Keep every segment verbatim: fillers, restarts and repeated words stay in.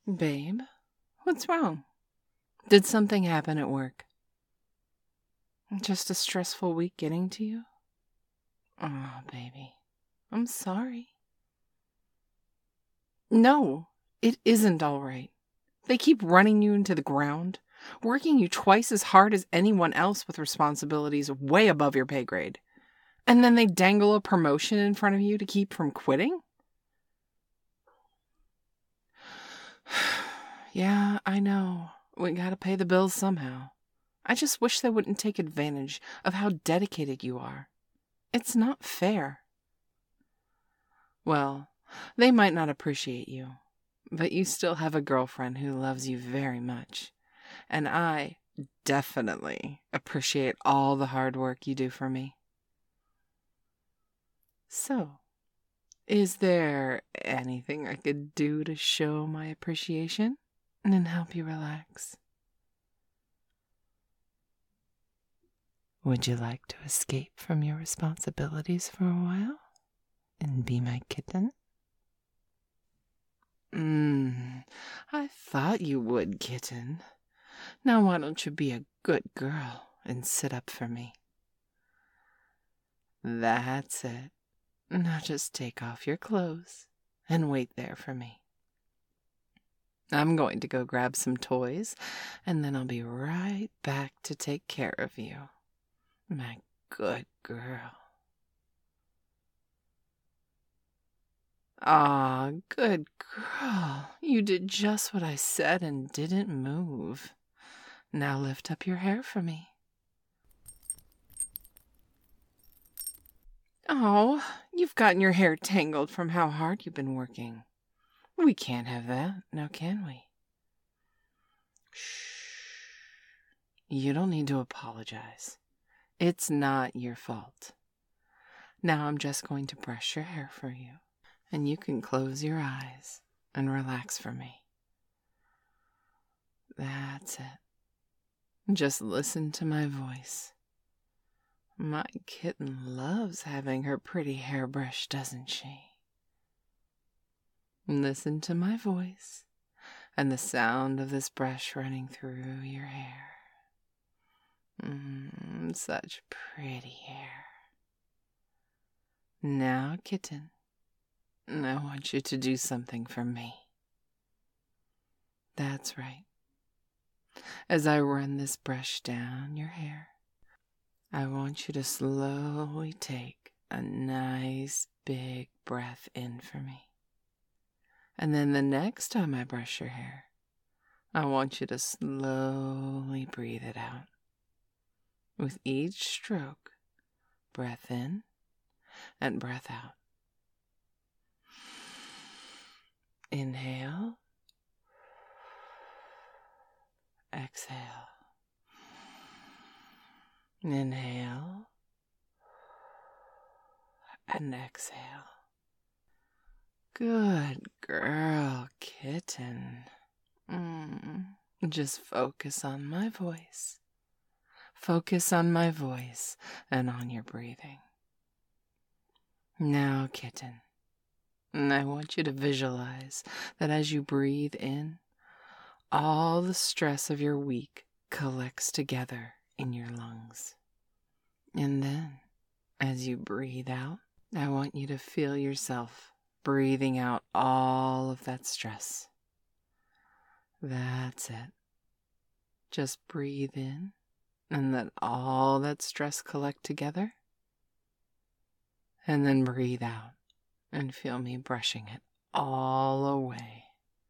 Babe, what's wrong? Did something happen at work? Just a stressful week getting to you? Oh, baby, I'm sorry. No, it isn't all right. They keep running you into the ground, working you twice as hard as anyone else with responsibilities way above your pay grade. And then they dangle a promotion in front of you to keep from quitting? Yeah, I know. We gotta pay the bills somehow. I just wish they wouldn't take advantage of how dedicated you are. It's not fair. Well, they might not appreciate you, but you still have a girlfriend who loves you very much. And I definitely appreciate all the hard work you do for me. So, is there anything I could do to show my appreciation and help you relax? Would you like to escape from your responsibilities for a while and be my kitten? Mmm, I thought you would, kitten. Now why don't you be a good girl and sit up for me? That's it. Now just take off your clothes and wait there for me. I'm going to go grab some toys, and then I'll be right back to take care of you. My good girl. Ah, good girl. You did just what I said and didn't move. Now lift up your hair for me. Oh, you've gotten your hair tangled from how hard you've been working. We can't have that, now can we? Shh. You don't need to apologize. It's not your fault. Now I'm just going to brush your hair for you, and you can close your eyes and relax for me. That's it. Just listen to my voice. My kitten loves having her pretty hair brushed, doesn't she? Listen to my voice and the sound of this brush running through your hair. Mmm, such pretty hair. Now, kitten, I want you to do something for me. That's right. As I run this brush down your hair, I want you to slowly take a nice big breath in for me. And then the next time I brush your hair, I want you to slowly breathe it out. With each stroke, breath in and breath out. Inhale. Exhale. Inhale. And exhale. Good girl, kitten. Mm. Just focus on my voice. Focus on my voice and on your breathing. Now, kitten, I want you to visualize that as you breathe in, all the stress of your week collects together in your lungs. And then, as you breathe out, I want you to feel yourself breathing out all of that stress. That's it. Just breathe in and let all that stress collect together. And then breathe out and feel me brushing it all away.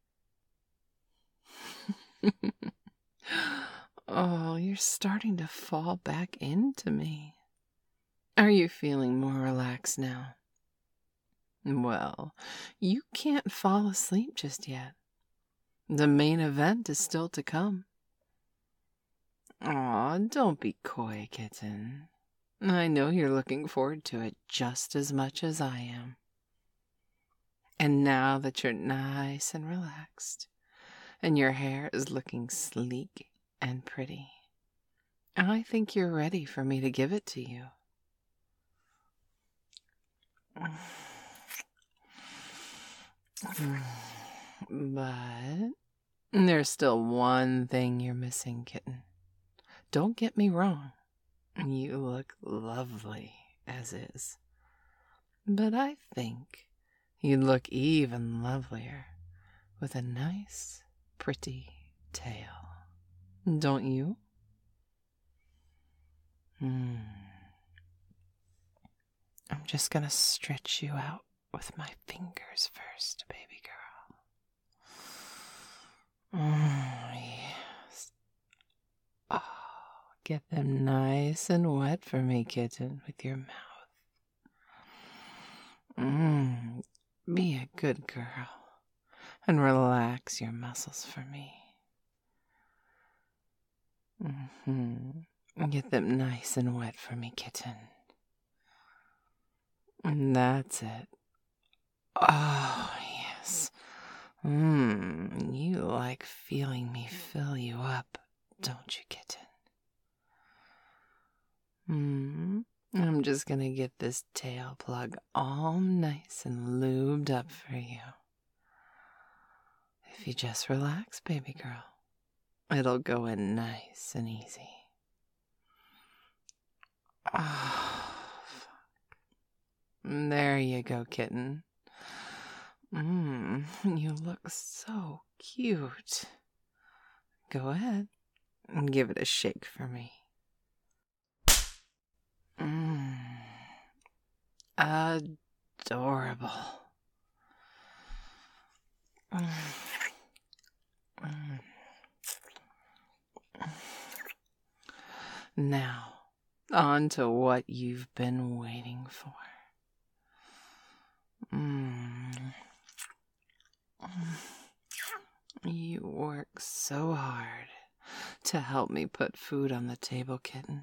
Oh, you're starting to fall back into me. Are you feeling more relaxed now? Well, you can't fall asleep just yet. The main event is still to come. Aw, don't be coy, kitten. I know you're looking forward to it just as much as I am. And now that you're nice and relaxed, and your hair is looking sleek and pretty, I think you're ready for me to give it to you. But There's still one thing you're missing, kitten. Don't get me wrong. You look lovely as is. But I think you'd look even lovelier with a nice, pretty tail. Don't you? Hmm. I'm just gonna stretch you out with my fingers first, baby girl. Oh, yes. Oh, get them nice and wet for me, kitten, with your mouth. Mmm. Be a good girl and relax your muscles for me. Mm-hmm. Get them nice and wet for me, kitten. And that's it. Oh, yes. Mmm, you like feeling me fill you up, don't you, kitten? Mmm, I'm just gonna get this tail plug all nice and lubed up for you. If you just relax, baby girl, it'll go in nice and easy. Oh, fuck. There you go, kitten. Mmm, you look so cute. Go ahead and give it a shake for me. Mmm, adorable. Mm. Mm. Now, on to what you've been waiting for. Mm. You work so hard to help me put food on the table, kitten.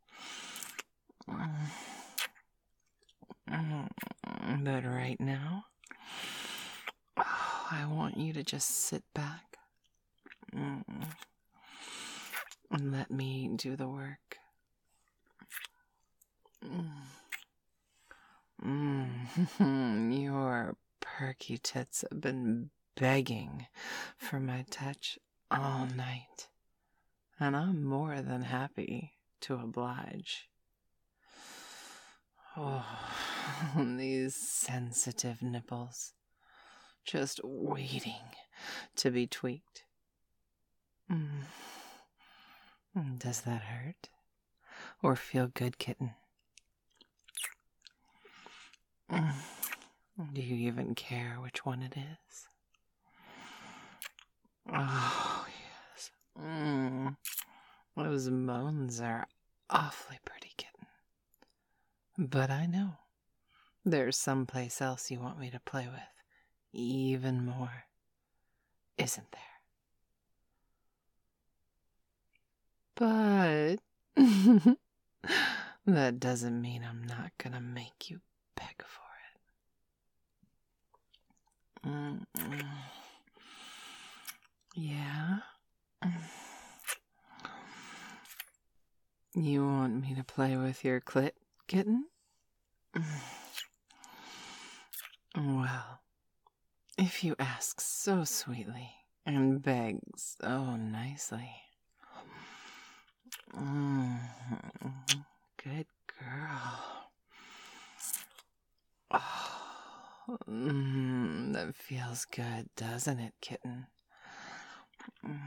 But right now, oh, I want you to just sit back and let me do the work. Mm. Your perky tits have been begging for my touch all night, and I'm more than happy to oblige. Oh, these sensitive nipples, just waiting to be tweaked. Mm. Does that hurt? Or feel good, kitten? Mm. Do you even care which one it is? Oh, yes. Mm. Those moans are awfully pretty, kitten. But I know there's someplace else you want me to play with even more, isn't there? But that doesn't mean I'm not gonna make you beg for it. Mm-mm. Yeah? You want me to play with your clit, kitten? Well, if you ask so sweetly and beg so nicely. Mm, good girl. Oh, mm, that feels good, doesn't it, kitten? Mm.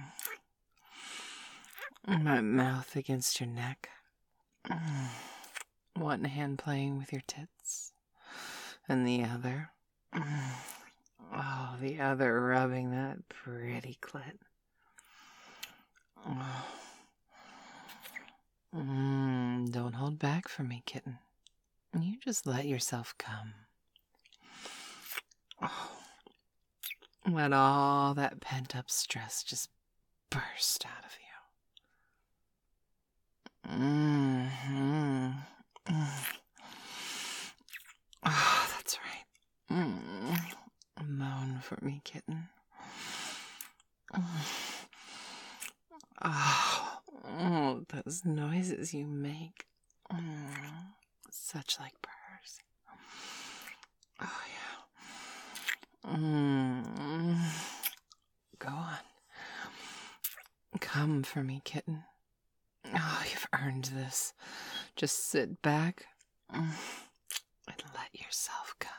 My mouth against your neck. Mm. One hand playing with your tits, and the other. Mm. Oh, the other rubbing that pretty clit. Oh. Mm, don't hold back for me, kitten. You just let yourself come. Oh. Let all that pent-up stress just burst out of you. Mm-hmm. Mm. Oh, that's right. Mm. Moan for me, kitten. Mm. Oh, oh, those noises you make. Mm. Such like purrs. Oh, yeah. Mm. Go on. Come for me, kitten. Oh, you've earned this. Just sit back and let yourself come.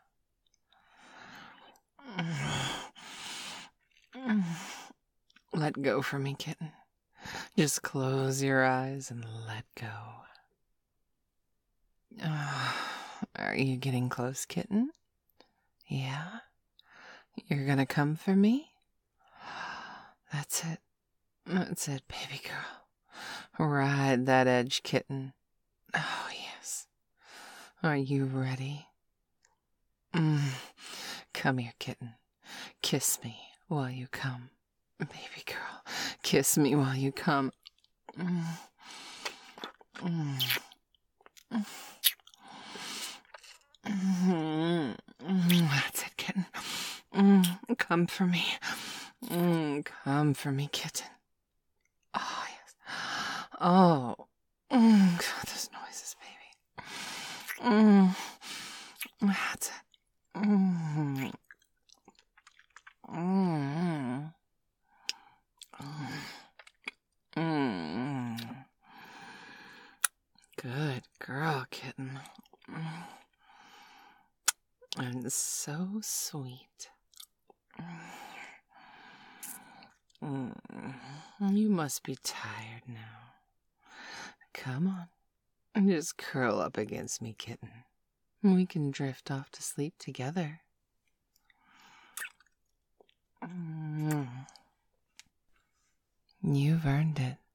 Let go for me, kitten. Just close your eyes and let go. Oh, are you getting close, kitten? Yeah? You're gonna come for me? That's it. That's it, baby girl. Ride that edge, kitten. Oh, yes. Are you ready? Mm. Come here, kitten. Kiss me while you come. Baby girl, kiss me while you come. Mm. Mm. Mm. Mm. That's it, kitten. Mm. Come for me. Mm. Come for me, kitten. Oh, yes. Oh. Mm. God, those noises, baby. Mm. That's it. Mm. Mm. Mm. Good girl, kitten. And so sweet. Mm. You must be tired now. Come on. Just curl up against me, kitten. We can drift off to sleep together. Mm. You've earned it.